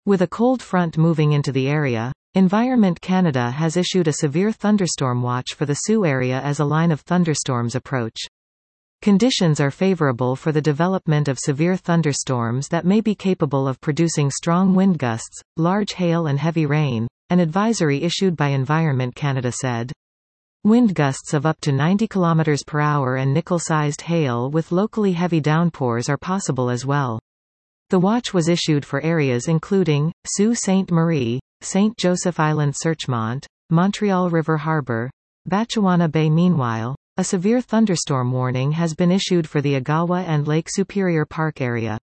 With a cold front moving into the area, Environment Canada has issued a severe thunderstorm watch for the Sioux area as a line of thunderstorms approach. Conditions are favorable for the development of severe thunderstorms that may be capable of producing strong wind gusts, large hail and heavy rain, an advisory issued by Environment Canada said. Wind gusts of up to 90 km per hour and nickel-sized hail with locally heavy downpours are possible as well. The watch was issued for areas including, Sault Ste. Marie, St. Joseph Island Searchmont, Montreal River Harbor, Batchewana Bay. Meanwhile, a severe thunderstorm warning has been issued for the Agawa and Lake Superior Park area.